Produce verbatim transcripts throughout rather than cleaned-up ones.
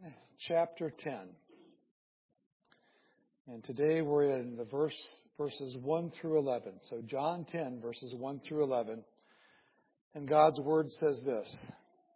chapter ten. And today we're in the verse verses one through eleven. So John ten, verses one through eleven. And God's word says this.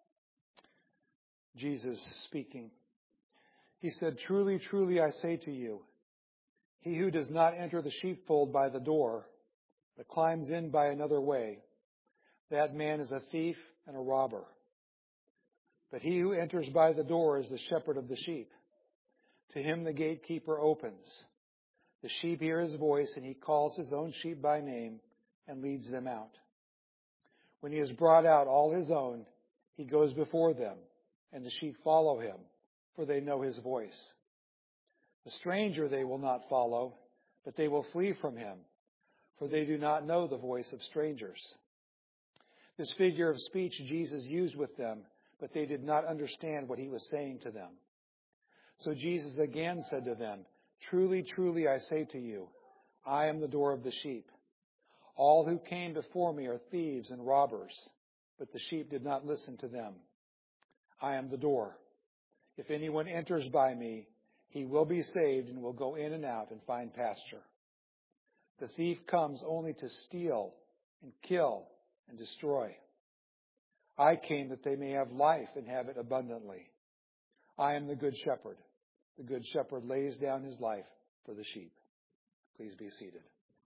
Jesus speaking. He said, "Truly, truly, I say to you, he who does not enter the sheepfold by the door, but climbs in by another way, that man is a thief and a robber. But he who enters by the door is the shepherd of the sheep. To him the gatekeeper opens. The sheep hear his voice, and he calls his own sheep by name and leads them out. When he has brought out all his own, he goes before them, and the sheep follow him, for they know his voice. The stranger they will not follow, but they will flee from him, for they do not know the voice of strangers." This figure of speech Jesus used with them, but they did not understand what he was saying to them. So Jesus again said to them, "Truly, truly, I say to you, I am the door of the sheep. All who came before me are thieves and robbers, but the sheep did not listen to them. I am the door. If anyone enters by me, he will be saved and will go in and out and find pasture. The thief comes only to steal and kill and destroy. I came that they may have life and have it abundantly. I am the good shepherd. The good shepherd lays down his life for the sheep." Please be seated.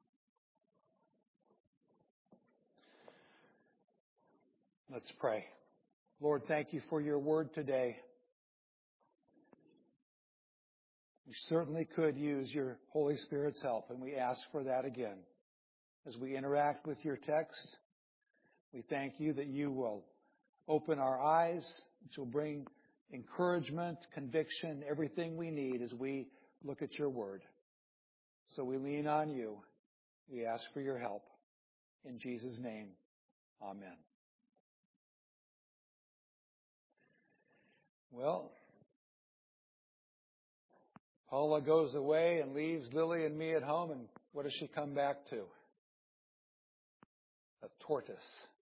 Let's pray. Lord, thank you for your word today. We certainly could use your Holy Spirit's help, and we ask for that again. As we interact with your text, we thank you that you will open our eyes, that you'll bring encouragement, conviction, everything we need as we look at your word. So we lean on you. We ask for your help. In Jesus' name, amen. Well, Paula goes away and leaves Lily and me at home, and what does she come back to? A tortoise.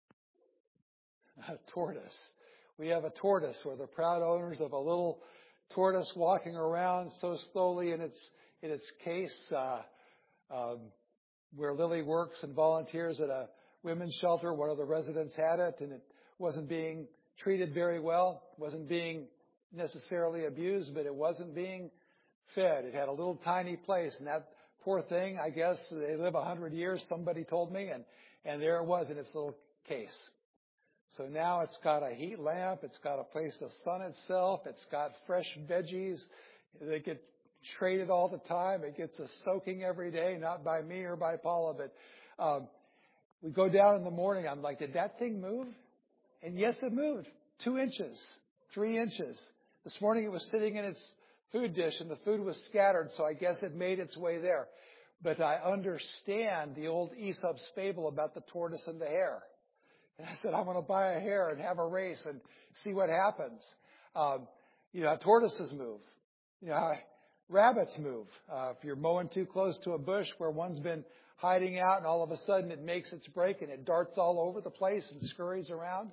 A tortoise. We have a tortoise. We're the proud owners of a little tortoise walking around so slowly in its in its case. Uh, um, where Lily works and volunteers at a women's shelter, one of the residents had it, and it wasn't being treated very well. It wasn't being necessarily abused, but it wasn't being fed. It had a little tiny place, and that poor thing, I guess, they live a hundred years, somebody told me, and, and there it was in its little case. So now it's got a heat lamp, it's got a place to sun itself, it's got fresh veggies. They get traded all the time. It gets a soaking every day, not by me or by Paula, but um, we go down in the morning. I'm like, did that thing move? And yes, it moved. Two inches, three inches. This morning it was sitting in its food dish, and the food was scattered, so I guess it made its way there. But I understand the old Aesop's fable about the tortoise and the hare. And I said, I'm going to buy a hare and have a race and see what happens. Um, you know, how tortoises move. You know, how rabbits move. Uh, if you're mowing too close to a bush where one's been hiding out and all of a sudden it makes its break and it darts all over the place and scurries around.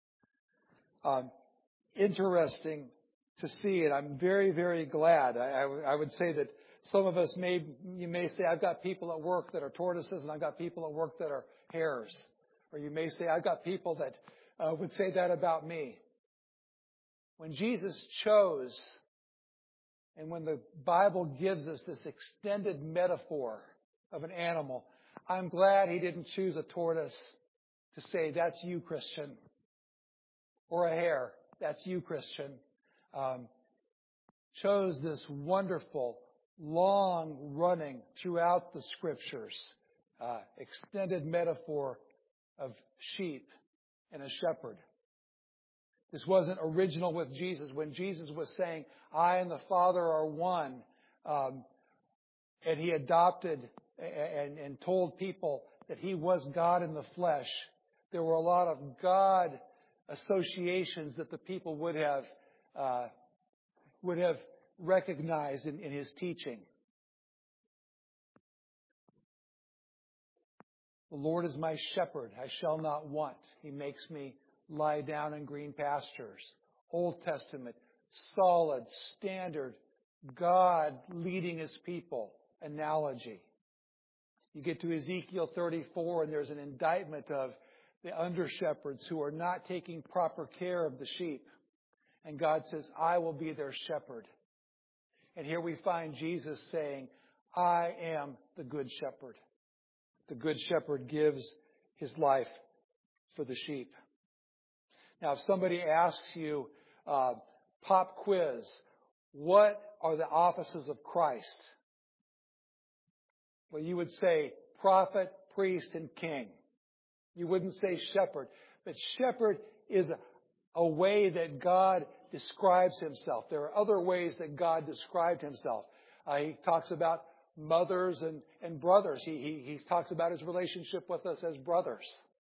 Um, interesting to see it. I'm very, very glad. I, I, I would say that some of us may, you may say, I've got people at work that are tortoises and I've got people at work that are hares. Or you may say, I've got people that uh, would say that about me. When Jesus chose, and when the Bible gives us this extended metaphor of an animal, I'm glad he didn't choose a tortoise to say, that's you, Christian. Or a hare, that's you, Christian. Um, chose this wonderful, long-running, throughout the Scriptures, uh, extended metaphor of sheep and a shepherd. This wasn't original with Jesus. When Jesus was saying, I and the Father are one, um, and he adopted and, and told people that he was God in the flesh, there were a lot of God associations that the people would have uh, would have recognized in, in his teaching. The Lord is my shepherd, I shall not want. He makes me lie down in green pastures. Old Testament, solid, standard, God leading His people analogy. You get to Ezekiel thirty-four, and there's an indictment of the under-shepherds who are not taking proper care of the sheep. And God says, I will be their shepherd. And here we find Jesus saying, I am the good shepherd. The good shepherd gives his life for the sheep. Now, if somebody asks you, uh, pop quiz, what are the offices of Christ? Well, you would say prophet, priest, and king. You wouldn't say shepherd. But shepherd is a, a way that God describes Himself. There are other ways that God described Himself. Uh, he talks about mothers and, and brothers. He, he, he talks about His relationship with us as brothers.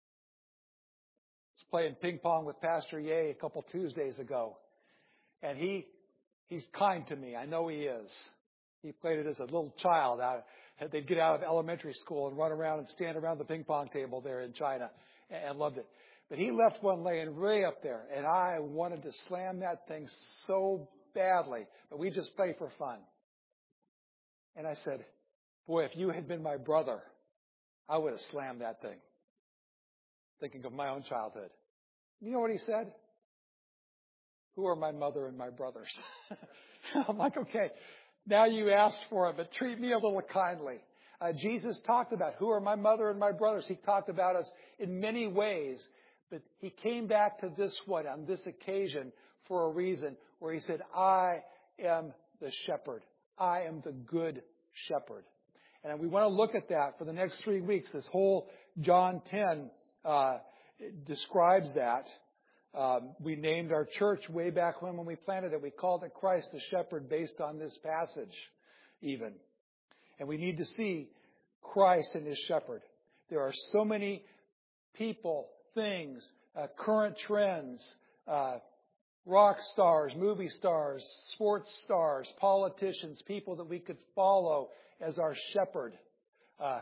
I was playing ping pong with Pastor Ye a couple Tuesdays ago. And he he's kind to me. I know he is. He played it as a little child. They'd get out of elementary school and run around and stand around the ping pong table there in China and loved it. But he left one laying way up there, and I wanted to slam that thing so badly. But we just play for fun. And I said, boy, if you had been my brother, I would have slammed that thing. Thinking of my own childhood. You know what he said? Who are my mother and my brothers? I'm like, okay, now you asked for it, but treat me a little kindly. Uh, Jesus talked about who are my mother and my brothers. He talked about us in many ways, but He came back to this one on this occasion for a reason where He said, I am the shepherd. I am the good shepherd. And we want to look at that for the next three weeks. This whole John ten uh, describes that. Um, we named our church way back when when we planted it. We called it Christ the Shepherd based on this passage even. And we need to see Christ and His shepherd. There are so many people, things, uh, current trends, uh, rock stars, movie stars, sports stars, politicians, people that we could follow as our shepherd. Uh,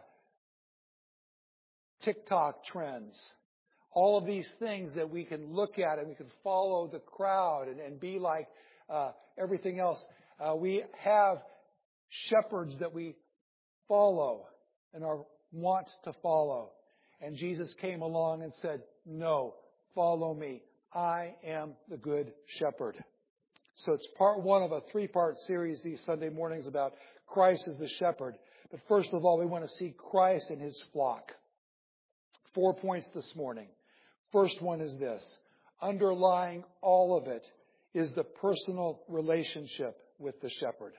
TikTok trends. All of these things that we can look at and we can follow the crowd and, and be like uh, everything else. Uh, we have shepherds that we follow and are want to follow. And Jesus came along and said, no, follow me. I am the good shepherd. So it's part one of a three-part series these Sunday mornings about Christ as the shepherd. But first of all, we want to see Christ and His flock. Four points this morning. First one is this. Underlying all of it is the personal relationship with the shepherd.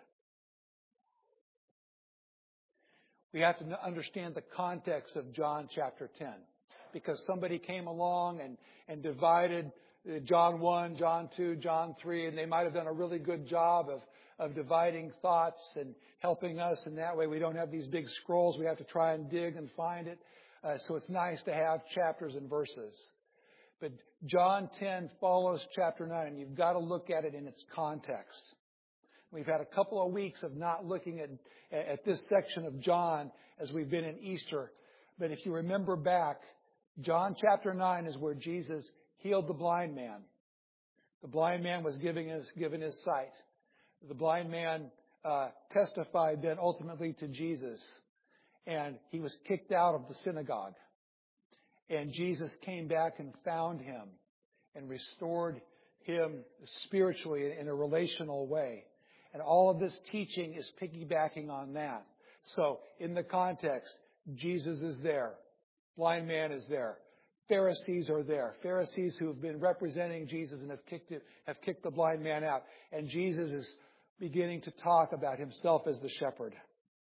We have to understand the context of John chapter ten. Because somebody came along and, and divided John one, John two, John three, and they might have done a really good job of, of dividing thoughts and helping us. And that way we don't have these big scrolls. We have to try and dig and find it. Uh, so it's nice to have chapters and verses. But John ten follows chapter nine, and you've got to look at it in its context. We've had a couple of weeks of not looking at, at this section of John as we've been in Easter. But if you remember back, John chapter nine is where Jesus healed the blind man. The blind man was giving his, given his sight. The blind man uh, testified then ultimately to Jesus. And he was kicked out of the synagogue. And Jesus came back and found him and restored him spiritually in a relational way. And all of this teaching is piggybacking on that. So in the context, Jesus is there. Blind man is there. Pharisees are there. Pharisees who have been representing Jesus and have kicked it, have kicked the blind man out. And Jesus is beginning to talk about Himself as the shepherd.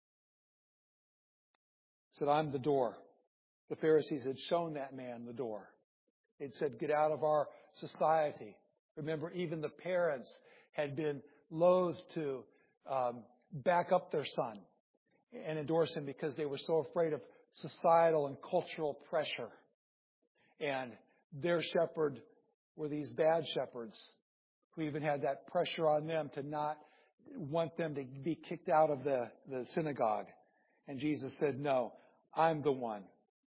He said, I'm the door. The Pharisees had shown that man the door. They'd said, get out of our society. Remember, even the parents had been loath to um, back up their son and endorse him because they were so afraid of societal and cultural pressure. And their shepherd were these bad shepherds who even had that pressure on them to not want them to be kicked out of the, the synagogue. And Jesus said, no, I'm the one.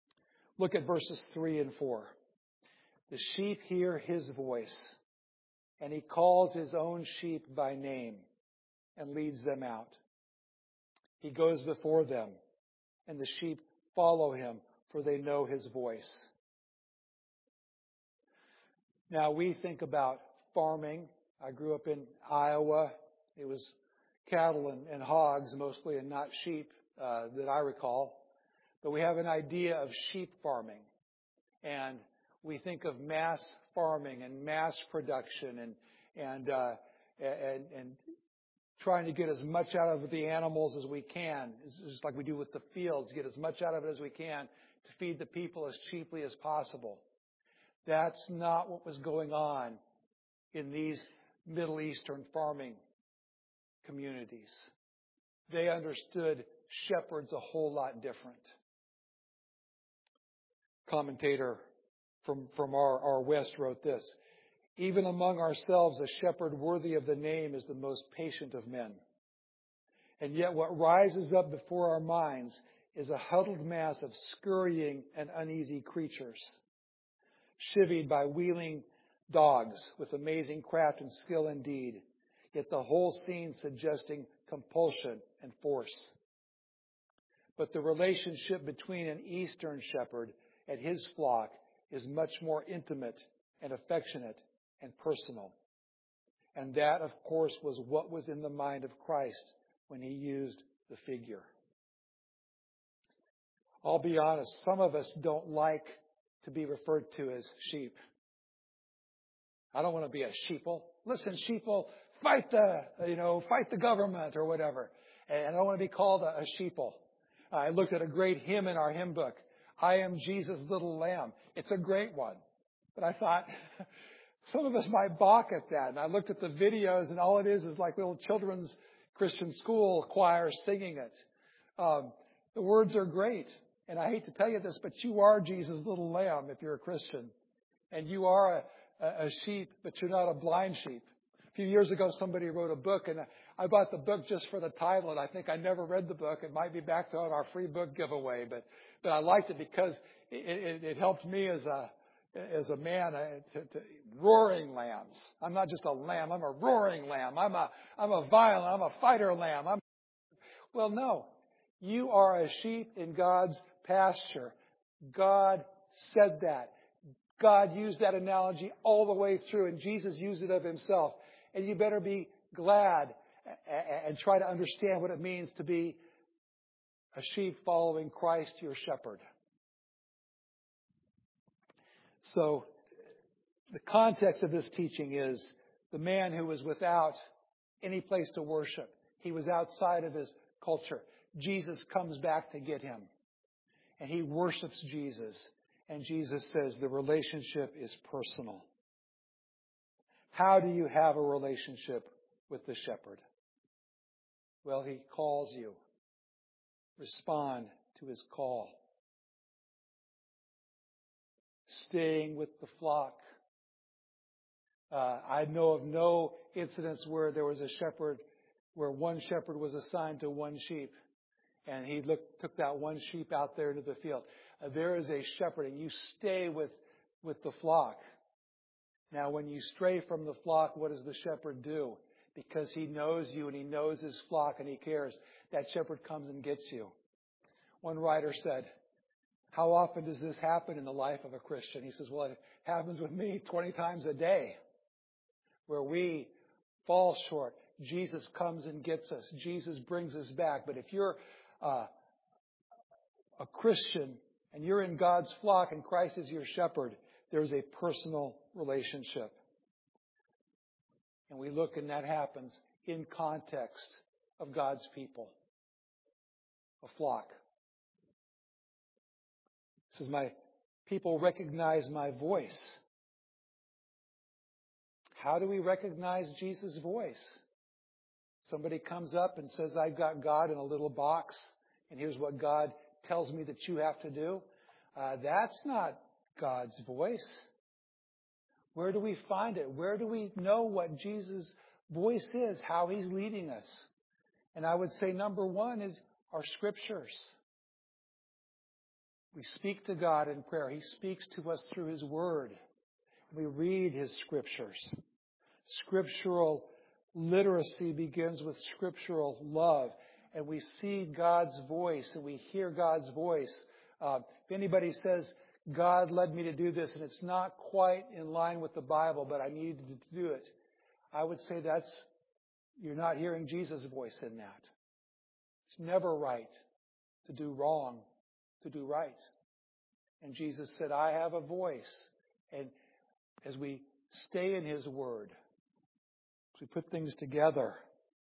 Look at verses three and four. The sheep hear His voice, and he calls his own sheep by name and leads them out. He goes before them, and the sheep follow him, for they know his voice. Now, we think about farming. I grew up in Iowa. It was cattle and, and hogs mostly, and not sheep uh, that I recall. But we have an idea of sheep farming. And we think of mass farming and mass production and and uh, and, and trying to get as much out of the animals as we can, just like we do with the fields, get as much out of it as we can to feed the people as cheaply as possible. That's not what was going on in these Middle Eastern farming communities. They understood shepherds a whole lot different. Commentator from, from our, our West wrote this: even among ourselves, a shepherd worthy of the name is the most patient of men. And yet what rises up before our minds is a huddled mass of scurrying and uneasy creatures, chivied by wheeling dogs with amazing craft and skill indeed, yet the whole scene suggesting compulsion and force. But the relationship between an Eastern shepherd and his flock is much more intimate and affectionate and personal. And that, of course, was what was in the mind of Christ when he used the figure. I'll be honest, some of us don't like to be referred to as sheep. I don't want to be a sheeple. Listen, sheeple, fight the, you know, fight the government or whatever. And I don't want to be called a, a sheeple. I looked at a great hymn in our hymn book, I Am Jesus' Little Lamb. It's a great one. But I thought, some of us might balk at that. And I looked at the videos, and all it is is like little children's Christian school choir singing it. Um, the words are great. And I hate to tell you this, but you are Jesus' little lamb if you're a Christian. And you are a, a, a sheep, but you're not a blind sheep. A few years ago, somebody wrote a book, and I bought the book just for the title, and I think I never read the book. It might be back on our free book giveaway, but but I liked it because it, it, it helped me as a as a man uh, to, to roaring lambs. I'm not just a lamb; I'm a roaring lamb. I'm a I'm a violent. I'm a fighter lamb. I'm well, no, you are a sheep in God's pasture. God said that. God used that analogy all the way through, and Jesus used it of himself. And you better be glad and try to understand what it means to be a sheep following Christ, your shepherd. So the context of this teaching is the man who was without any place to worship. He was outside of his culture. Jesus comes back to get him. And he worships Jesus. And Jesus says the relationship is personal. How do you have a relationship with the shepherd? Well, he calls you. Respond to his call. Staying with the flock. Uh, I know of no incidents where there was a shepherd, where one shepherd was assigned to one sheep, and he looked, took that one sheep out there into the field. Uh, there is a shepherd, and you stay with, with the flock. Now, when you stray from the flock, what does the shepherd do? Because he knows you and he knows his flock and he cares. That shepherd comes and gets you. One writer said, how often does this happen in the life of a Christian? He says, well, it happens with me twenty times a day, where we fall short. Jesus comes and gets us. Jesus brings us back. But if you're uh, a Christian and you're in God's flock and Christ is your shepherd, there's a personal relationship. And we look, and that happens in context of God's people. A flock. It says, my people recognize my voice. How do we recognize Jesus' voice? Somebody comes up and says, I've got God in a little box, and here's what God tells me that you have to do. Uh, that's not God's voice. Where do we find it? Where do we know what Jesus' voice is, how he's leading us? And I would say number one is our scriptures. We speak to God in prayer. He speaks to us through his word. We read his scriptures. Scriptural literacy begins with scriptural love. And we see God's voice and we hear God's voice. Uh, if anybody says, God led me to do this and it's not quite in line with the Bible, but I needed to do it, I would say that's, you're not hearing Jesus' voice in that. It's never right to do wrong, to do right. And Jesus said, I have a voice. And as we stay in His Word, as we put things together,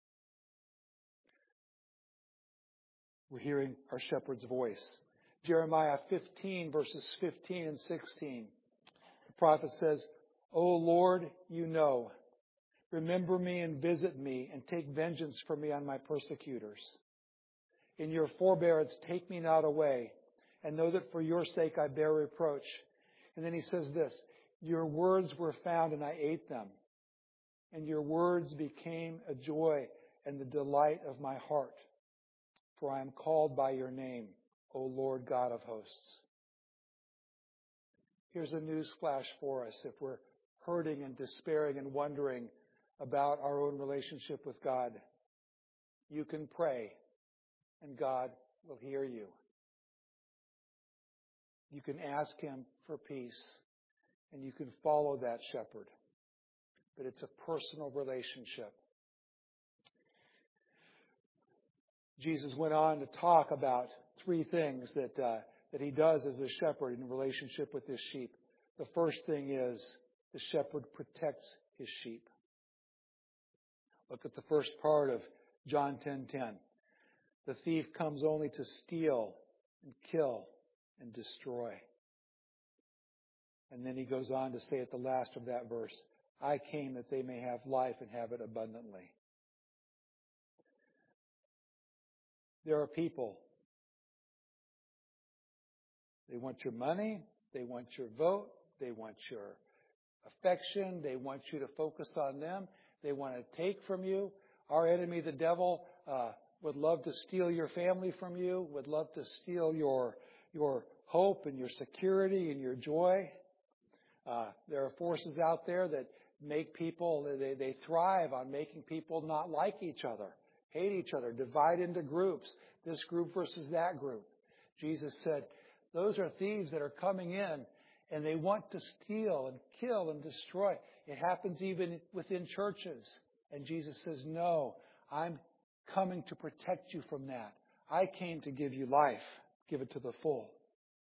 we're hearing our shepherd's voice. Jeremiah fifteen, verses fifteen and sixteen. The prophet says, O Lord, you know, remember me and visit me and take vengeance for me on my persecutors. In your forbearance, take me not away, and know that for your sake I bear reproach. And then he says this, your words were found and I ate them, and your words became a joy and the delight of my heart. For I am called by your name, O Lord God of hosts. Here's a news flash for us if we're hurting and despairing and wondering about our own relationship with God. You can pray, and God will hear you. You can ask Him for peace, and you can follow that shepherd. But it's a personal relationship. Jesus went on to talk about three things that uh, that He does as a shepherd in relationship with His sheep. The first thing is the shepherd protects His sheep. Look at the first part of John ten ten. The thief comes only to steal and kill and destroy. And then He goes on to say at the last of that verse, I came that they may have life and have it abundantly. There are people. They want your money. They want your vote. They want your affection. They want you to focus on them. They want to take from you. Our enemy, the devil, uh, would love to steal your family from you, would love to steal your, your hope and your security and your joy. Uh, there are forces out there that make people, they, they thrive on making people not like each other, hate each other, divide into groups, this group versus that group. Jesus said, those are thieves that are coming in and they want to steal and kill and destroy. It happens even within churches. And Jesus says, no, I'm coming to protect you from that. I came to give you life, give it to the full.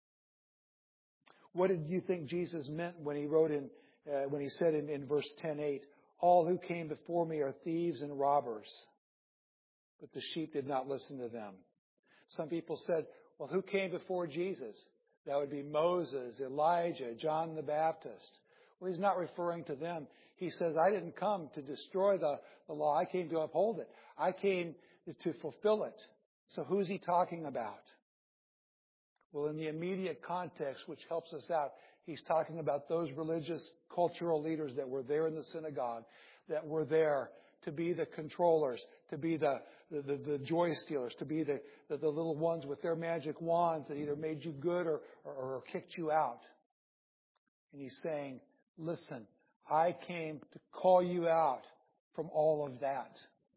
What did you think Jesus meant when He wrote in, uh, when He said in, in verse ten eight, all who came before me are thieves and robbers, but the sheep did not listen to them. Some people said, well, who came before Jesus? That would be Moses, Elijah, John the Baptist. Well, He's not referring to them. He says, I didn't come to destroy the, the law. I came to uphold it. I came to fulfill it. So who's He talking about? Well, in the immediate context, which helps us out, He's talking about those religious, cultural leaders that were there in the synagogue, that were there to be the controllers, to be the, the, the, the joy stealers, to be the, the, the little ones with their magic wands that either made you good or, or, or kicked you out. And He's saying, listen, I came to call you out from all of that.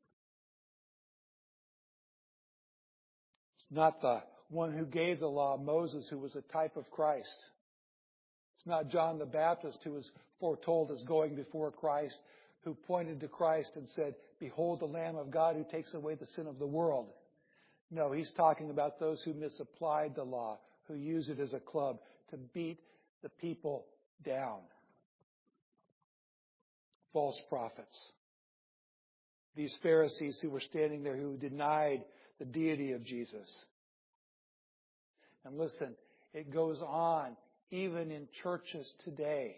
It's not the one who gave the law, Moses, who was a type of Christ. It's not John the Baptist who was foretold as going before Christ, who pointed to Christ and said, behold the Lamb of God who takes away the sin of the world. No, He's talking about those who misapplied the law, who use it as a club to beat the people down. False prophets. These Pharisees who were standing there who denied the deity of Jesus. And listen, it goes on even in churches today.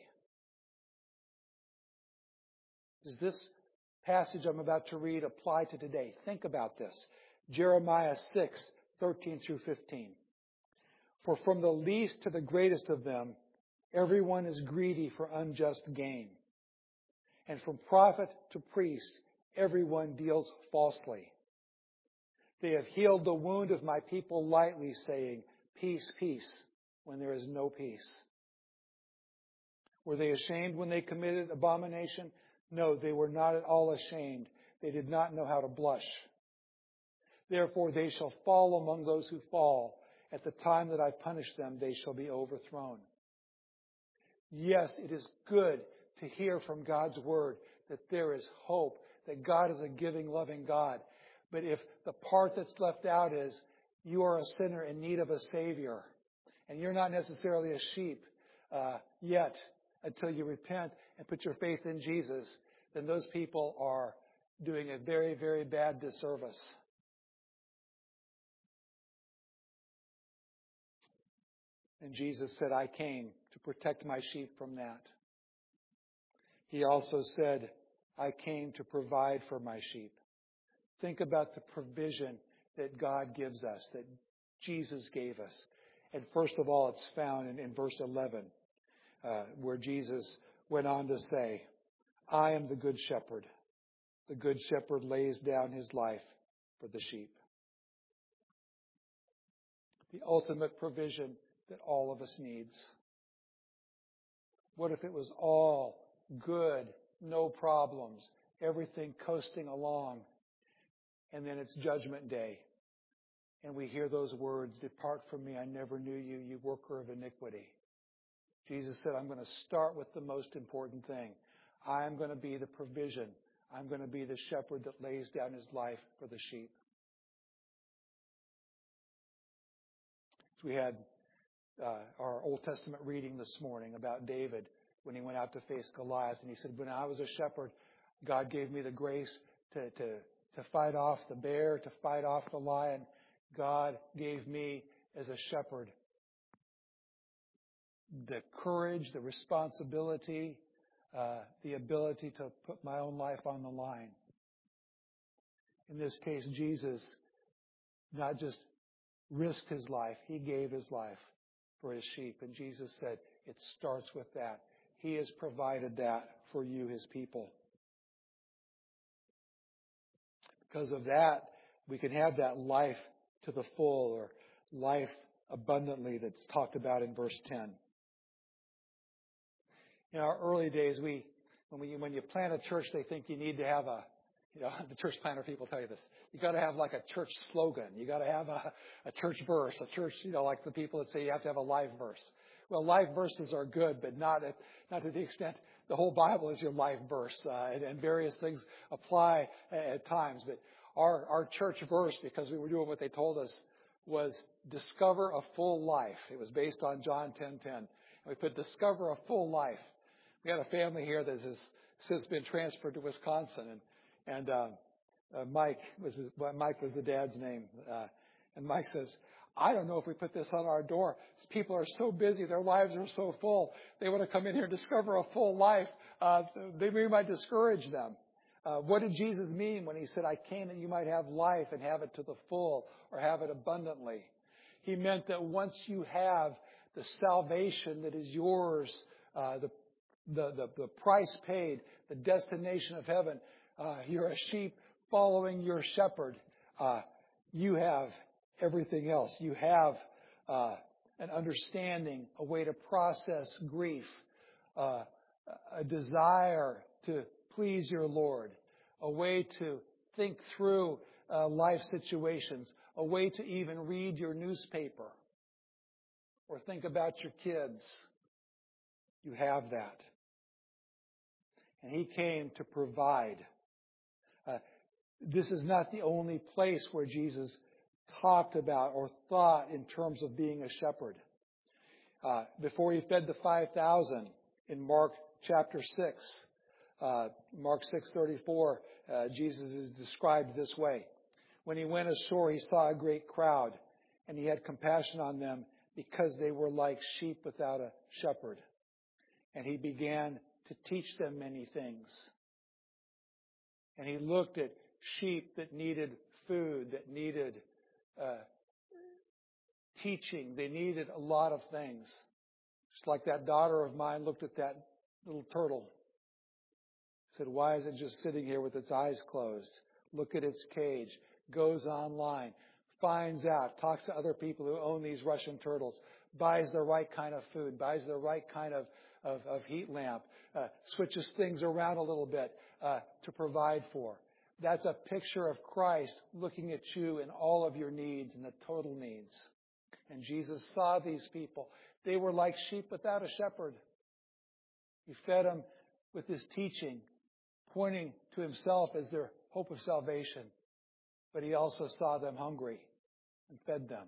Does this passage I'm about to read apply to today? Think about this. Jeremiah six, thirteen through fifteen. For from the least to the greatest of them, everyone is greedy for unjust gain. And from prophet to priest, everyone deals falsely. They have healed the wound of my people lightly, saying, peace, peace, when there is no peace. Were they ashamed when they committed abomination? No, they were not at all ashamed. They did not know how to blush. Therefore they shall fall among those who fall. At the time that I punish them, they shall be overthrown. Yes, it is good to hear from God's Word that there is hope, that God is a giving, loving God. But if the part that's left out is you are a sinner in need of a Savior, and you're not necessarily a sheep uh, yet until you repent and put your faith in Jesus, then those people are doing a very, very bad disservice. And Jesus said, I came to protect my sheep from that. He also said, I came to provide for my sheep. Think about the provision that God gives us, that Jesus gave us. And first of all, it's found in, in verse eleven, uh, where Jesus went on to say, I am the good shepherd. The good shepherd lays down his life for the sheep. The ultimate provision that all of us needs. What if it was all good, no problems, everything coasting along, and then it's Judgment Day, and we hear those words, depart from me, I never knew you, you worker of iniquity. Jesus said, I'm going to start with the most important thing. I'm going to be the provision. I'm going to be the shepherd that lays down his life for the sheep. So we had uh, our Old Testament reading this morning about David when he went out to face Goliath. And he said, when I was a shepherd, God gave me the grace to, to, to fight off the bear, to fight off the lion. God gave me, as a shepherd, the courage, the responsibility, uh, the ability to put my own life on the line. In this case, Jesus not just risked his life, he gave his life for his sheep. And Jesus said, it starts with that. He has provided that for you, his people. Because of that, we can have that life to the full, or life abundantly, that's talked about in verse ten. In our early days, we when we when you plant a church, they think you need to have a, you know, the church planter people tell you this. You got to have like a church slogan. You got to have a, a church verse, a church, you know, like the people that say you have to have a life verse. Well, life verses are good, but not at, not to the extent the whole Bible is your life verse, uh, and, and various things apply at, at times. But our our church verse, because we were doing what they told us, was discover a full life. It was based on John ten ten. We put discover a full life. We had a family here that has since been transferred to Wisconsin, and and uh, uh, Mike was his, well, Mike was the dad's name, uh, and Mike says, I don't know if we put this on our door. People are so busy, their lives are so full. They want to come in here and discover a full life. Uh, they we might discourage them. Uh, what did Jesus mean when he said, I came that you might have life and have it to the full, or have it abundantly? He meant that once you have the salvation that is yours, uh, the The, the, the price paid, the destination of heaven, uh, you're a sheep following your shepherd. Uh, you have everything else. You have uh, an understanding, a way to process grief, uh, a desire to please your Lord, a way to think through uh, life situations, a way to even read your newspaper or think about your kids. You have that. And he came to provide. Uh, this is not the only place where Jesus talked about or thought in terms of being a shepherd. Uh, before he fed the five thousand in Mark chapter six, uh, Mark six thirty-four, uh, Jesus is described this way. When he went ashore, he saw a great crowd, and he had compassion on them because they were like sheep without a shepherd. And he began to teach them many things. And he looked at sheep that needed food, that needed uh, teaching. They needed a lot of things. Just like that daughter of mine looked at that little turtle. Said, why is it just sitting here with its eyes closed? Look at its cage. Goes online. Finds out. Talks to other people who own these Russian turtles. buys the right kind of food, buys the right kind of, of, of heat lamp, uh, switches things around a little bit uh, to provide for. That's a picture of Christ looking at you and all of your needs and the total needs. And Jesus saw these people. They were like sheep without a shepherd. He fed them with his teaching, pointing to himself as their hope of salvation. But he also saw them hungry and fed them.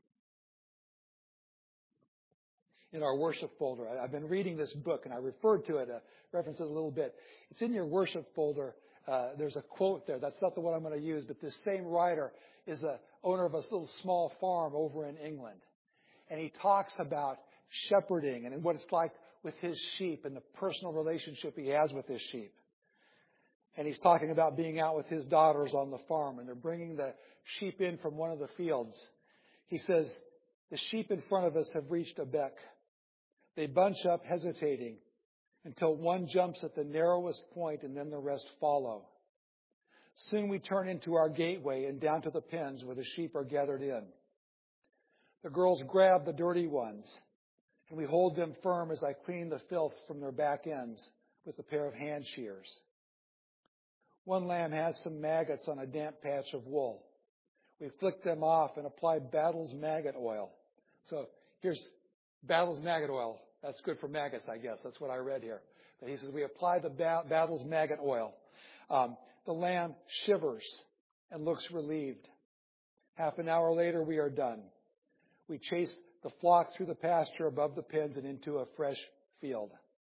In our worship folder, I've been reading this book, and I referred to it, uh, referenced it a little bit. It's in your worship folder. Uh, there's a quote there. That's not the one I'm going to use, but this same writer is the owner of a little small farm over in England. And he talks about shepherding and what it's like with his sheep and the personal relationship he has with his sheep. And he's talking about being out with his daughters on the farm, and they're bringing the sheep in from one of the fields. He says, the sheep in front of us have reached a beck. They bunch up, hesitating, until one jumps at the narrowest point, and then the rest follow. Soon we turn into our gateway and down to the pens where the sheep are gathered in. The girls grab the dirty ones, and we hold them firm as I clean the filth from their back ends with a pair of hand shears. One lamb has some maggots on a damp patch of wool. We flick them off and apply Battle's maggot oil. So here's Battle's maggot oil. That's good for maggots, I guess. That's what I read here. But he says we apply the Battle's maggot oil. Um, the lamb shivers and looks relieved. Half an hour later, we are done. We chase the flock through the pasture above the pens and into a fresh field.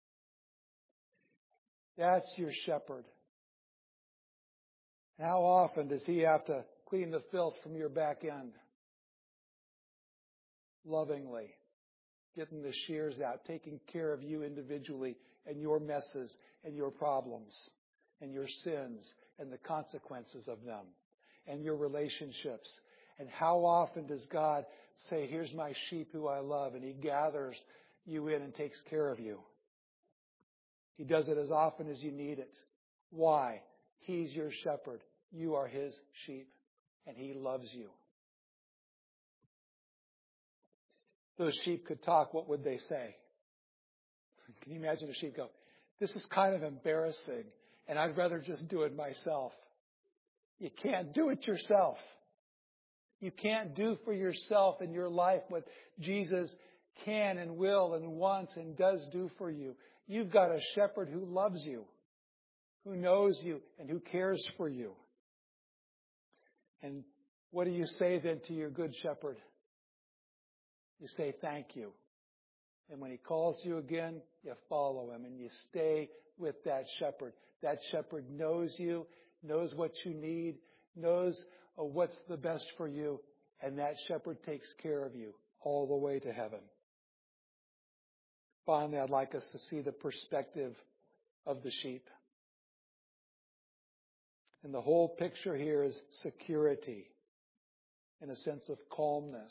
That's your shepherd. How often does he have to clean the filth from your back end? Lovingly, getting the shears out, taking care of you individually and your messes and your problems and your sins and the consequences of them and your relationships. And how often does God say, here's my sheep who I love, and he gathers you in and takes care of you? He does it as often as you need it. Why? He's your shepherd. You are his sheep, and he loves you. If those sheep could talk, what would they say? Can you imagine a sheep go, this is kind of embarrassing, and I'd rather just do it myself. You can't do it yourself. You can't do for yourself in your life what Jesus can and will and wants and does do for you. You've got a shepherd who loves you, who knows you, and who cares for you. And what do you say then to your good shepherd? You say thank you. And when he calls you again, you follow him and you stay with that shepherd. That shepherd knows you, knows what you need, knows what's the best for you, and that shepherd takes care of you all the way to heaven. Finally, I'd like us to see the perspective of the sheep. And the whole picture here is security and a sense of calmness.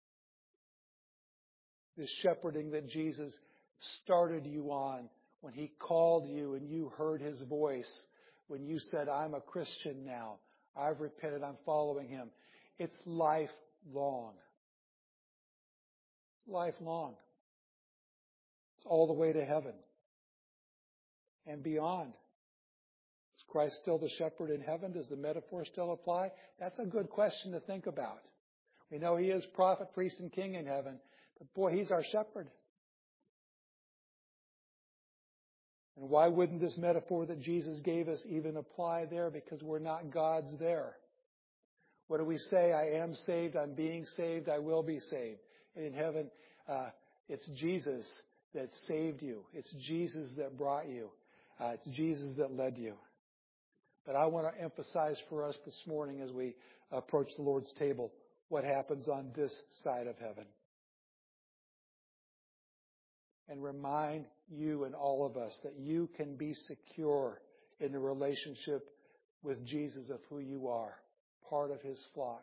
This shepherding that Jesus started you on when he called you and you heard his voice, when you said, I'm a Christian now, I've repented, I'm following him. It's lifelong. Lifelong. It's all the way to heaven and beyond. Is Christ still the shepherd in heaven? Does the metaphor still apply? That's a good question to think about. We know he is prophet, priest, and king in heaven, but boy, he's our shepherd. And why wouldn't this metaphor that Jesus gave us even apply there? Because we're not gods there. What do we say? I am saved, I'm being saved, I will be saved. And in heaven, uh, it's Jesus that saved you. It's Jesus that brought you. Uh, it's Jesus that led you. But I want to emphasize for us this morning as we approach the Lord's table what happens on this side of heaven. And remind you and all of us that you can be secure in the relationship with Jesus of who you are, part of his flock.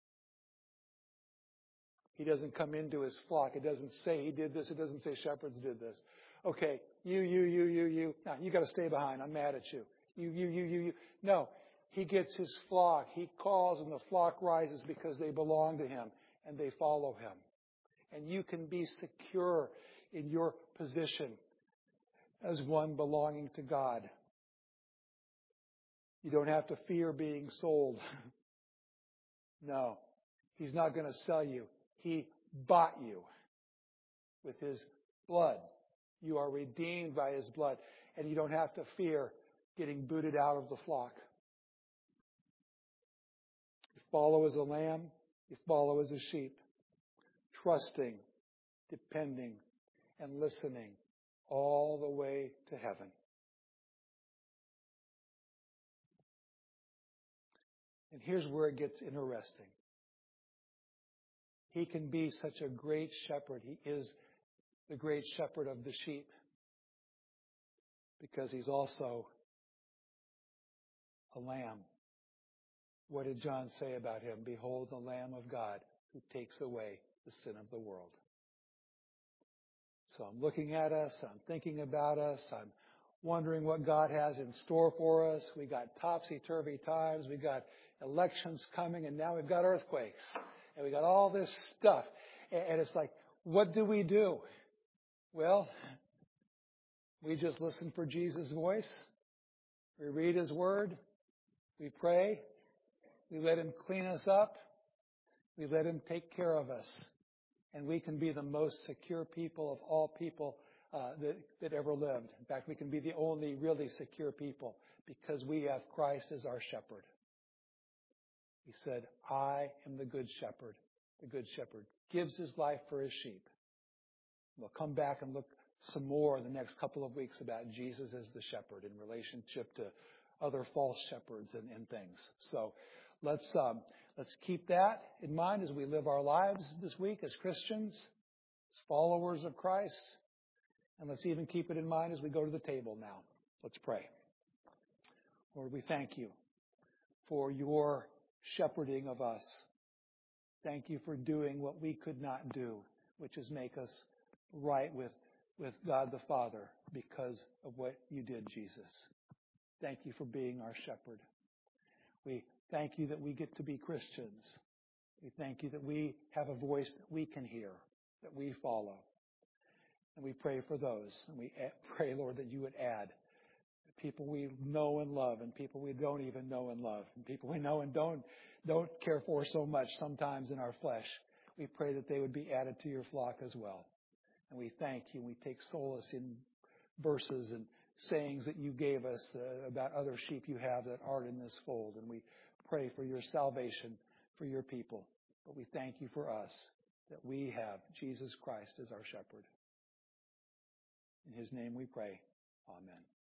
He doesn't come into his flock. It doesn't say he did this. It doesn't say shepherds did this. Okay, you, you, you, you, you. No, you got to stay behind. I'm mad at you. You, you, you, you, you. No, he gets his flock. He calls and the flock rises because they belong to him and they follow him. And you can be secure in your position as one belonging to God. You don't have to fear being sold. No, He's not going to sell you. He bought you with His blood. You are redeemed by His blood. And you don't have to fear getting booted out of the flock. You follow as a lamb. You follow as a sheep. Trusting, depending, and listening all the way to heaven. And here's where it gets interesting. He can be such a great shepherd. He is the great shepherd of the sheep because He's also a lamb. What did John say about Him? Behold the Lamb of God who takes away the sin of the world. So I'm looking at us. I'm thinking about us. I'm wondering what God has in store for us. We got topsy-turvy times. We got elections coming, and now we've got earthquakes. And we got all this stuff. And it's like, what do we do? Well, we just listen for Jesus' voice. We read His Word. We pray. We let Him clean us up. We let Him take care of us. And we can be the most secure people of all people uh, that, that ever lived. In fact, we can be the only really secure people because we have Christ as our shepherd. He said, I am the good shepherd. The good shepherd gives his life for his sheep. We'll come back and look some more in the next couple of weeks about Jesus as the shepherd in relationship to other false shepherds and, and things. So let's um, let's keep that in mind as we live our lives this week as Christians, as followers of Christ. And let's even keep it in mind as we go to the table now. Let's pray. Lord, we thank you for your shepherding of us. Thank you for doing what we could not do, which is make us right with, with God the Father because of what you did, Jesus. Thank you for being our shepherd. We thank you that we get to be Christians. We thank you that we have a voice that we can hear, that we follow. And we pray for those. And we pray, Lord, that you would add people we know and love and people we don't even know and love and people we know and don't don't care for so much sometimes in our flesh. We pray that they would be added to your flock as well. And we thank you. We take solace in verses and sayings that you gave us uh, about other sheep you have that aren't in this fold. And we pray for your salvation for your people. But we thank you for us that we have Jesus Christ as our shepherd. In his name we pray. Amen.